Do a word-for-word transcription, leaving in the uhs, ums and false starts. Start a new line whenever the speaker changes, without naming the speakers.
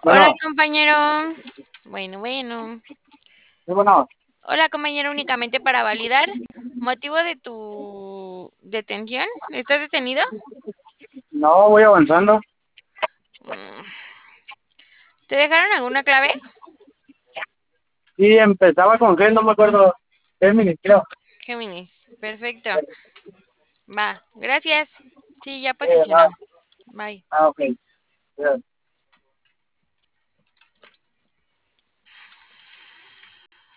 Hola,
Bueno,
compañero. Bueno, bueno.
sí, bueno,
Hola, compañero, únicamente para validar motivo de tu detención. ¿Estás detenido?
no voy avanzando.
Mm, ¿Te dejaron alguna clave?
Y empezaba con G, no me acuerdo. Géminis, creo.
Géminis. Perfecto. Va. Gracias. Sí, ya
Eh, ah,
posicionado. Bye.
ah, ok. Ya.